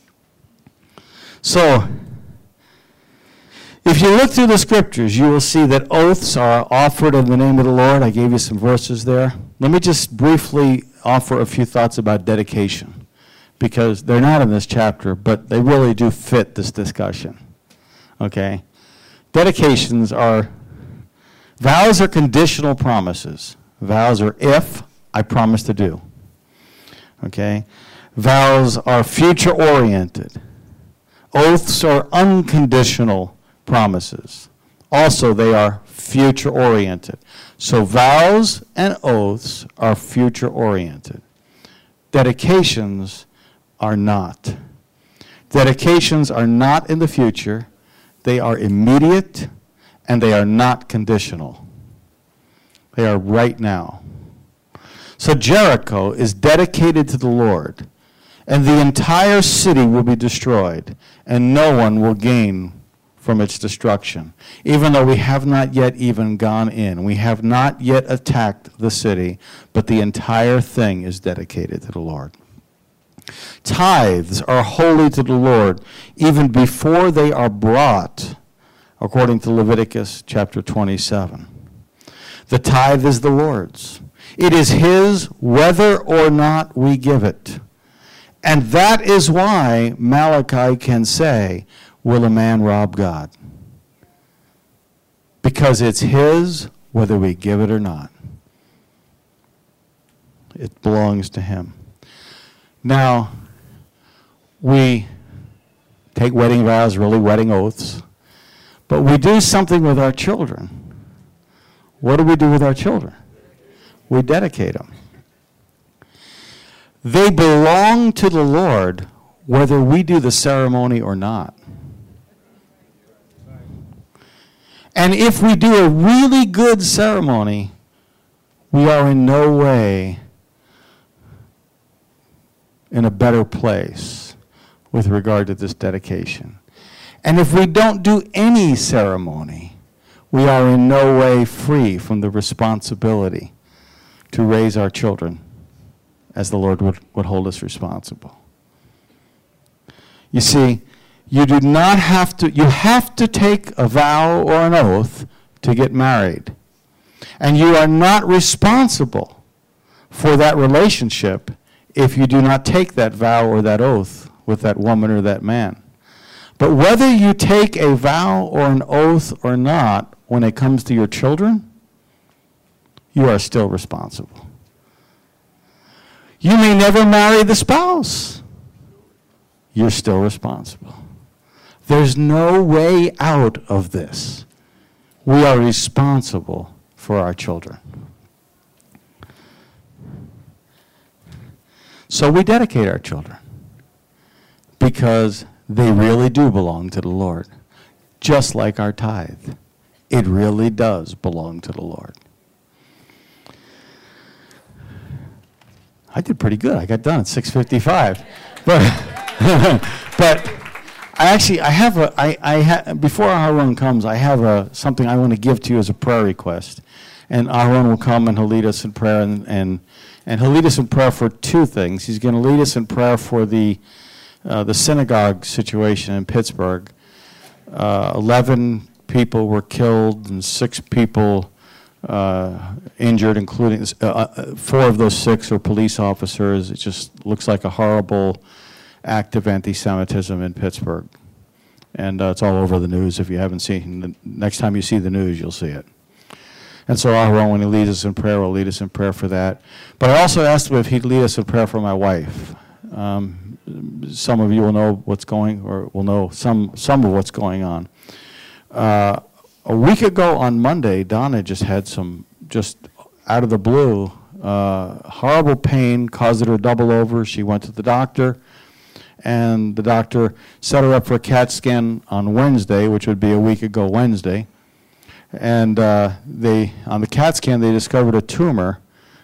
So, if you look through the scriptures, you will see that oaths are offered in the name of the Lord. I gave you some verses there. Let me just briefly offer a few thoughts about dedication, because they're not in this chapter, but they really do fit this discussion. Okay? Dedications are, vows are conditional promises. Vows are if I promise to do. Okay? Vows are future-oriented. Oaths are unconditional promises. Also, they are future-oriented. So vows and oaths are future-oriented. Dedications are not. Dedications are not in the future. They are immediate, and they are not conditional. They are right now. So Jericho is dedicated to the Lord, and the entire city will be destroyed, and no one will gain from its destruction. Even though we have not yet even gone in, we have not yet attacked the city, but the entire thing is dedicated to the Lord. Tithes are holy to the Lord even before they are brought, according to Leviticus chapter 27. The tithe is the Lord's. It is His whether or not we give it. And that is why Malachi can say, "Will a man rob God?" Because it's His whether we give it or not. It belongs to Him. Now, we take wedding vows, really wedding oaths, but we do something with our children. What do we do with our children? We dedicate them. They belong to the Lord whether we do the ceremony or not. And if we do a really good ceremony, we are in no way in a better place with regard to this dedication. And if we don't do any ceremony, we are in no way free from the responsibility to raise our children as the Lord would hold us responsible. You see, you have to take a vow or an oath to get married. And you are not responsible for that relationship if you do not take that vow or that oath with that woman or that man. But whether you take a vow or an oath or not, when it comes to your children, you are still responsible. You may never marry the spouse. You're still responsible. There's no way out of this. We are responsible for our children. So we dedicate our children because they really do belong to the Lord, just like our tithe. It really does belong to the Lord. I did pretty good. I got done at 6:55. But before Aaron comes, I have something I want to give to you as a prayer request. And Aaron will come and he'll lead us in prayer, and he'll lead us in prayer for two things. He's going to lead us in prayer for the synagogue situation in Pittsburgh. 11 people were killed and 6 people injured, including 4 of those 6 are police officers. It just looks like a horrible act of anti-Semitism in Pittsburgh. And it's all over the news. If you haven't seen, next time you see the news, you'll see it. And so Aaron, when he leads us in prayer, will lead us in prayer for that. But I also asked him if he'd lead us in prayer for my wife. Some of you will know will know some of what's going on. A week ago on Monday, Donna just had just out of the blue, horrible pain, caused her to double over. She went to the doctor, and the doctor set her up for a CAT scan on Wednesday, which would be a week ago Wednesday. And on the CAT scan, they discovered a tumor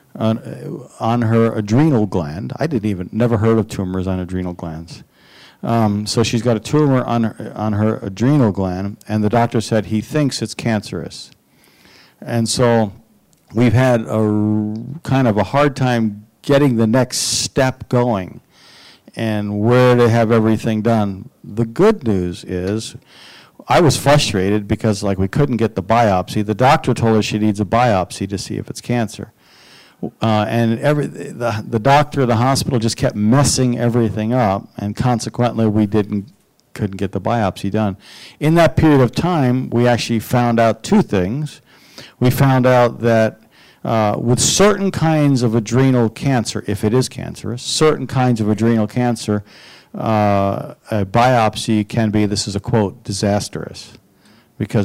on her adrenal gland. I never heard of tumors on adrenal glands. So she's got a tumor on her adrenal gland, and the doctor said he thinks it's cancerous. And so we've had a kind of a hard time getting the next step going and where to have everything done. The good news is I was frustrated because we couldn't get the biopsy. The doctor told her she needs a biopsy to see if it's cancer. And the doctor at the hospital just kept messing everything up, and consequently we couldn't get the biopsy done. In that period of time, we actually found out 2 things. We found out that with certain kinds of adrenal cancer, if it is cancerous, certain kinds of adrenal cancer, a biopsy can be, this is a quote, disastrous, because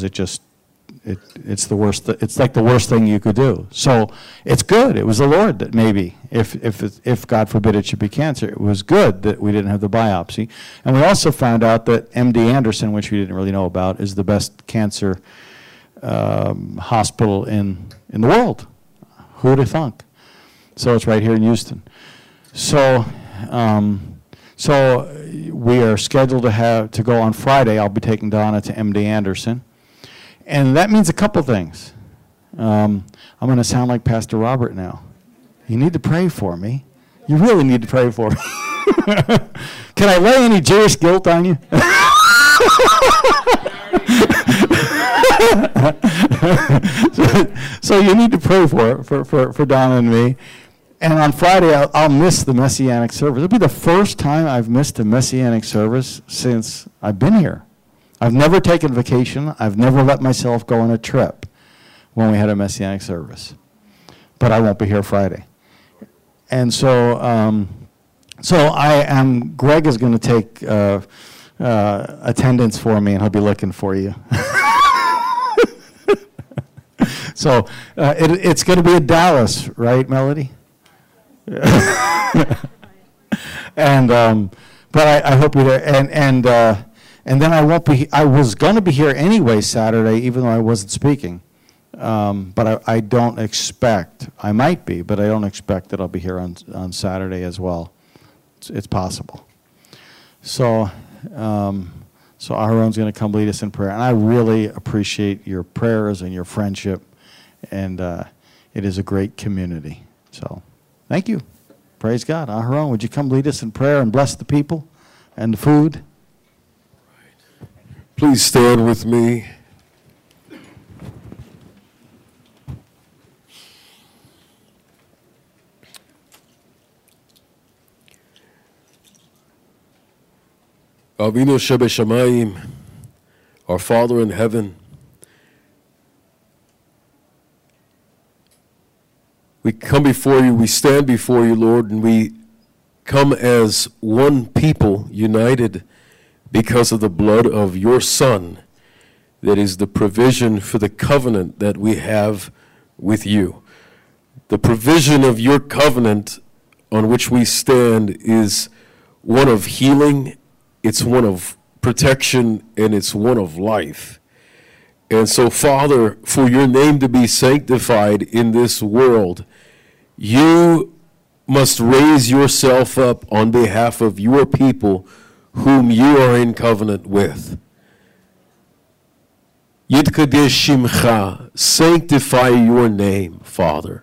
it's the worst. It's like the worst thing you could do. So it's good. It was the Lord that maybe, if God forbid it should be cancer, it was good that we didn't have the biopsy. And we also found out that MD Anderson, which we didn't really know about, is the best cancer hospital in the world. Who would have thunk? So it's right here in Houston. So we are scheduled to go on Friday. I'll be taking Donna to MD Anderson. And that means a couple things. I'm going to sound like Pastor Robert now. You need to pray for me. You really need to pray for me. Can I lay any Jewish guilt on you? so you need to pray for Donna and me. And on Friday, I'll miss the Messianic service. It'll be the first time I've missed a Messianic service since I've been here. I've never taken vacation. I've never let myself go on a trip when we had a Messianic service. But I won't be here Friday. And so Greg is going to take attendance for me, and he'll be looking for you. So it's going to be in Dallas, right, Melody? And but I hope you're there. And then I won't be. I was going to be here anyway Saturday, even though I wasn't speaking. But I don't expect. I might be, but I don't expect that I'll be here on Saturday as well. It's possible. So Aharon's going to come lead us in prayer, and I really appreciate your prayers and your friendship, and it is a great community. So, thank you. Praise God. Aharon, would you come lead us in prayer and bless the people and the food? Please stand with me. Avinu Shebeshamayim, our Father in heaven, we come before you, we stand before you, Lord, and we come as one people united because of the blood of your Son, that is the provision for the covenant that we have with you. The provision of your covenant on which we stand is one of healing, it's one of protection, and it's one of life. And so, Father, for your name to be sanctified in this world, you must raise yourself up on behalf of your people whom you are in covenant with. Yitkadesh Shimcha, sanctify your name, Father.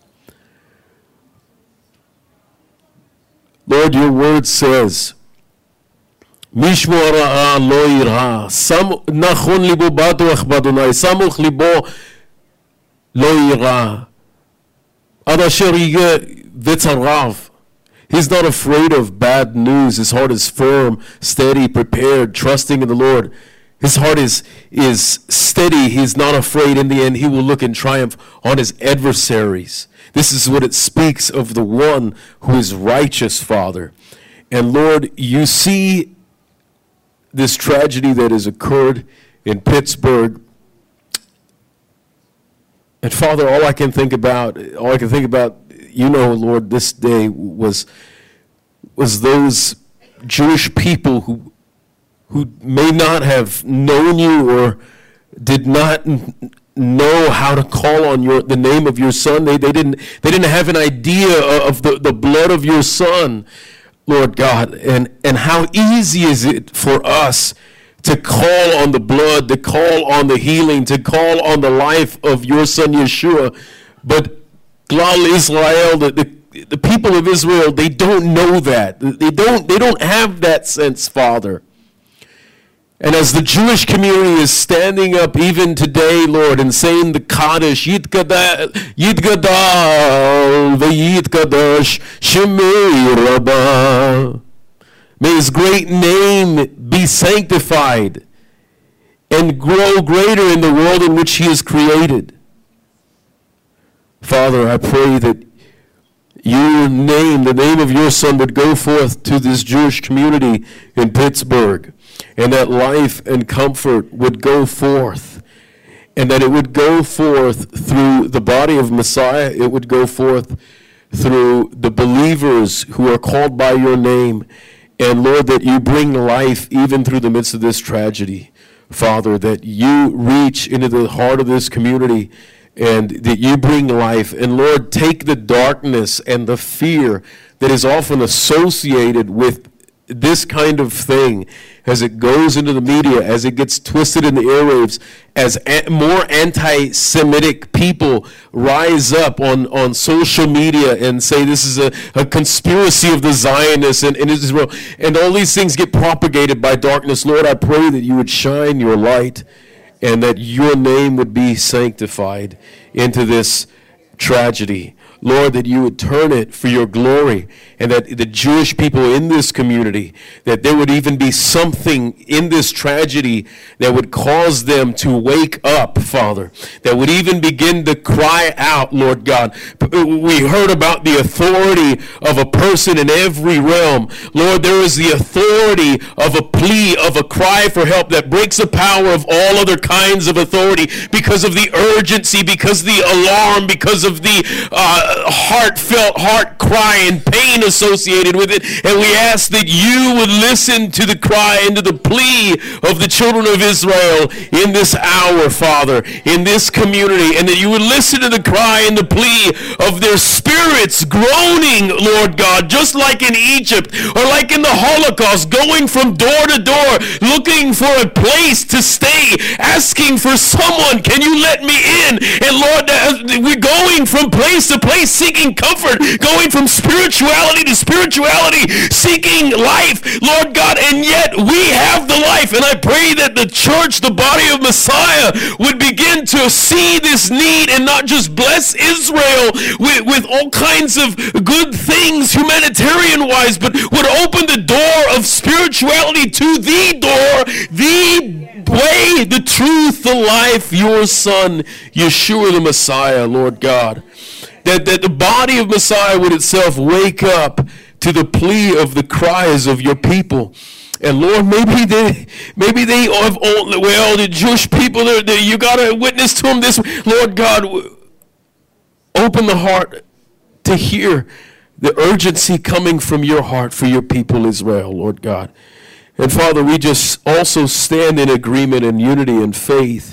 Lord, your word says, Mishmo ra'a lo yirah, nachon libo batuach b'Adonai, samuch libo lo yirah. Ad asher yigeh v'tzarav. He's not afraid of bad news. His heart is firm, steady, prepared, trusting in the Lord. His heart is steady. He's not afraid. In the end, he will look in triumph on his adversaries. This is what it speaks of the one who is righteous, Father. And Lord, you see this tragedy that has occurred in Pittsburgh. And Father, all I can think about, you know, Lord, this day was those Jewish people who may not have known you or did not know how to call on the name of your Son. They didn't have an idea of the blood of your Son, Lord God, and how easy is it for us to call on the blood, to call on the healing, to call on the life of your Son Yeshua. But Klal Israel, the people of Israel, they don't know that. They don't have that sense, Father. And as the Jewish community is standing up even today, Lord, and saying the Kaddish, Yitgadal v'Yitkadosh Shemei Rabbah. May his great name be sanctified and grow greater in the world in which he is created. Father, I pray that your name, the name of your Son, would go forth to this Jewish community in Pittsburgh, and that life and comfort would go forth, and that it would go forth through the body of Messiah. It would go forth through the believers who are called by your name. And Lord, that you bring life even through the midst of this tragedy. Father, that you reach into the heart of this community and that you bring life. And Lord, take the darkness and the fear that is often associated with this kind of thing as it goes into the media, as it gets twisted in the airwaves, as more anti-Semitic people rise up on social media and say this is a conspiracy of the Zionists and Israel, and all these things get propagated by darkness. Lord, I pray that you would shine your light and that your name would be sanctified into this tragedy. Lord, that you would turn it for your glory and that the Jewish people in this community, that there would even be something in this tragedy that would cause them to wake up, Father, that would even begin to cry out, Lord God. We heard about the authority of a person in every realm. Lord, there is the authority of a plea, of a cry for help that breaks the power of all other kinds of authority because of the urgency, because of the alarm, because of the heartfelt heart cry and pain associated with it. And we ask that you would listen to the cry and to the plea of the children of Israel in this hour, Father, in this community, and that you would listen to the cry and the plea of their spirits groaning, Lord God, just like in Egypt or like in the Holocaust, going from door to door, looking for a place to stay, asking for someone, can you let me in? And Lord, we're going from place to place, seeking comfort, going from spirituality to spirituality, seeking life, Lord God, and yet we have the life. And I pray that the church, the body of Messiah, would begin to see this need and not just bless Israel with all kinds of good things humanitarian-wise, but would open the door of spirituality to the door, the way, the truth, the life, your Son, Yeshua the Messiah, Lord God. That the body of Messiah would itself wake up to the plea of the cries of your people. And Lord, maybe they have only, well, the Jewish people, you got to witness to them this. Lord God, open the heart to hear the urgency coming from your heart for your people Israel, Lord God. And Father, we just also stand in agreement and unity and faith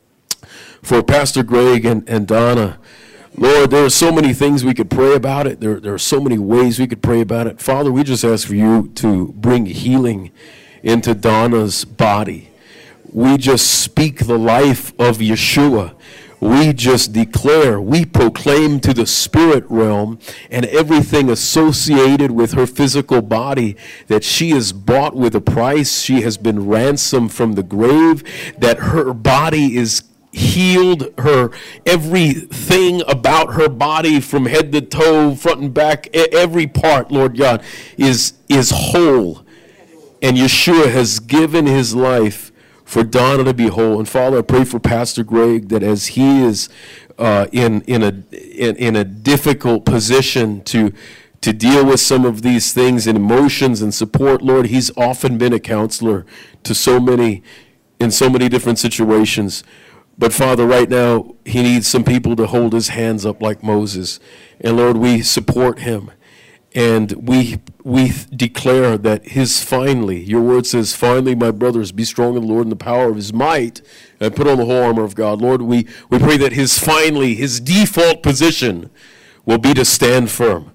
for Pastor Greg and Donna. Lord, there are so many things we could pray about it. There are so many ways we could pray about it. Father, we just ask for you to bring healing into Donna's body. We just speak the life of Yeshua. We just declare, we proclaim to the spirit realm and everything associated with her physical body that she is bought with a price. She has been ransomed from the grave, that her body is healed, her everything about her body from head to toe, front and back, every part, Lord God, is whole. And Yeshua has given his life for Donna to be whole. And Father, I pray for Pastor Greg that as he is in a difficult position to deal with some of these things and emotions and support, Lord, he's often been a counselor to so many in so many different situations. But Father, right now, he needs some people to hold his hands up like Moses. And Lord, we support him. And we declare that your word says, finally, my brothers, be strong in the Lord and the power of his might, and put on the whole armor of God. Lord, we pray that his default position will be to stand firm.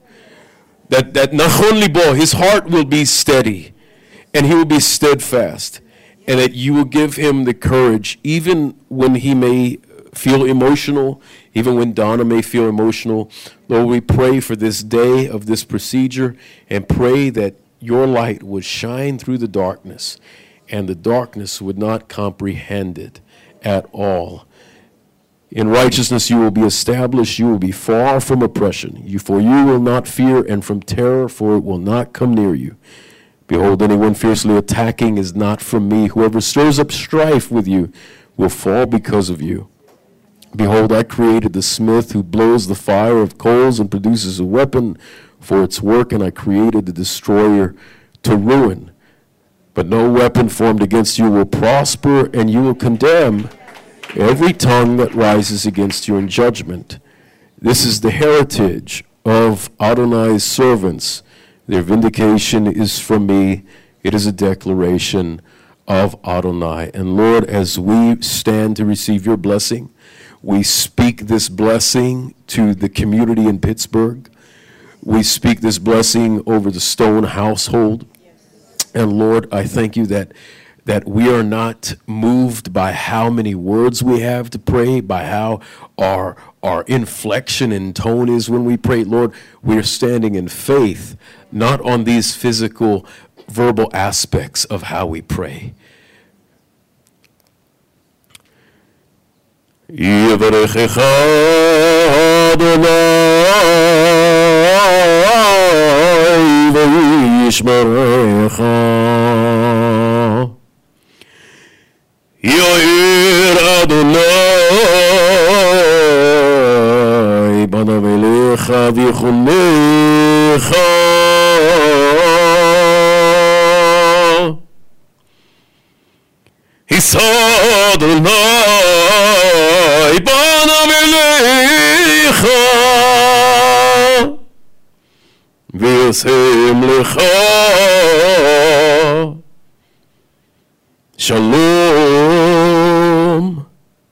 That not only his heart will be steady, and he will be steadfast, and that you will give him the courage, even when he may feel emotional, even when Donna may feel emotional. Lord, we pray for this day of this procedure and pray that your light would shine through the darkness and the darkness would not comprehend it at all. In righteousness you will be established, you will be far from oppression. For you will not fear, and from terror, for it will not come near you. Behold, anyone fiercely attacking is not from me. Whoever stirs up strife with you will fall because of you. Behold, I created the smith who blows the fire of coals and produces a weapon for its work, and I created the destroyer to ruin. But no weapon formed against you will prosper, and you will condemn every tongue that rises against you in judgment. This is the heritage of Adonai's servants. Their vindication is from me. It is a declaration of Adonai. And Lord, as we stand to receive your blessing, we speak this blessing to the community in Pittsburgh. We speak this blessing over the Stone household. And Lord, I thank you that we are not moved by how many words we have to pray, by how our inflection and tone is when we pray. Lord, we are standing in faith, not on these physical, verbal aspects of how we pray. וישמרך. יאיר אדוני בניו אליך ויחונך. יישא אדוני בניו אליך וישם לך Shalom.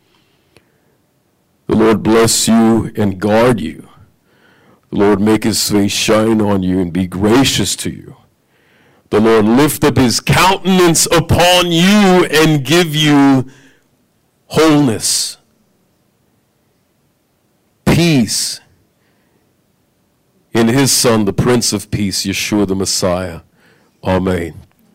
The Lord bless you and guard you. The Lord make his face shine on you and be gracious to you. The Lord lift up his countenance upon you and give you wholeness, peace in his Son, the Prince of Peace, Yeshua the Messiah. Amen.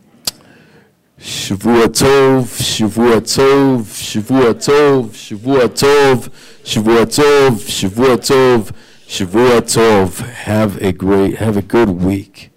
Shavua Tov, Shavua Tov, Shavua Tov, Shavua Tov, Shavua Tov, Shavua Tov, Shavua Tov. Have a good week.